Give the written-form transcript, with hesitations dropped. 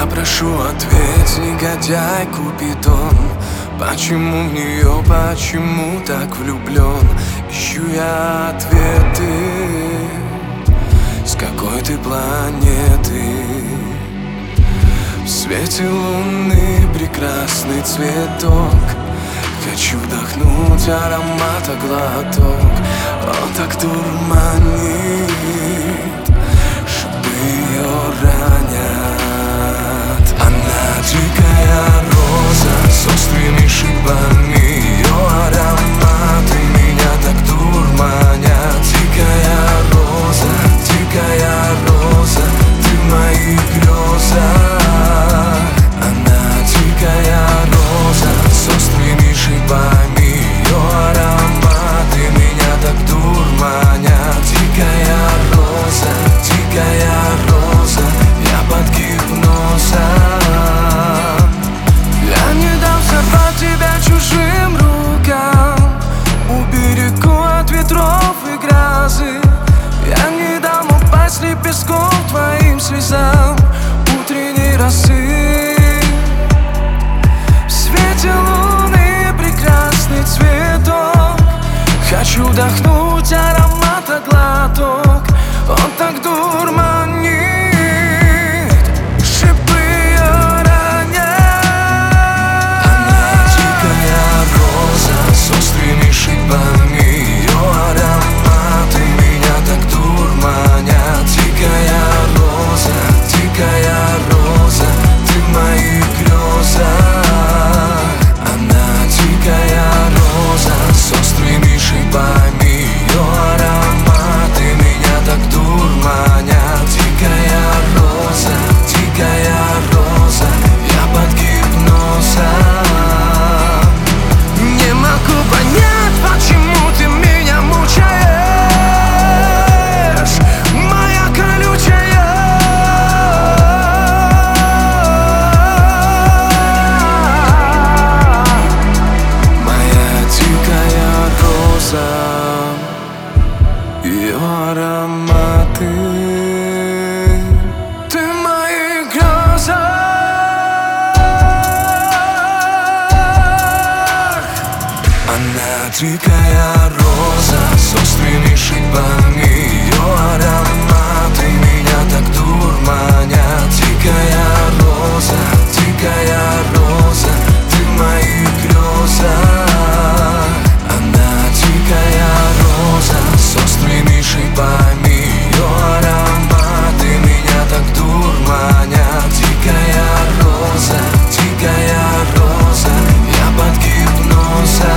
прошу, ответь, негодяй Купидон. Почему в нее, почему так влюблен? Ищу я ответы, с какой ты планеты. В свете луны прекрасный цветок, хочу вдохнуть аромата глоток. Он так дурманит, шипы ее ранят. Она дикая роза с острыми шипами, ее ароматы меня так дурманят. Дикая роза, ты в моих грезах. Она дикая роза с острыми шипами, ее ароматы меня так дурманят. Дикая роза, я под гипнозом. Я не дам сорвать тебя чужим рукам, уберегу от ветров и грозы. Я не дам упасть лепестком твоим слезам утренней росы. В свете луны прекрасный цветок, хочу вдохнуть аромата глоток. Он так дурманит, шипы ее ранят. Она дикая роза с острыми шипами, ее ароматы меня так дурманят. Дикая роза, ты в моих грезах. Она дикая роза с острыми шипами, ее ароматы меня так дурманят. Дикая роза, я под гипнозом. Не могу понять, почему ты меня мучаешь, моя колючая. Моя дикая роза, ее ароматы, ты в моих грезах. Она дикая роза с острыми шипами, ее ароматы меня так дурманят. Дикая роза, ты в моих грезах. Она дикая роза с острыми шипами, ее ароматы меня так дурманят. Дикая роза, я под гипнозом.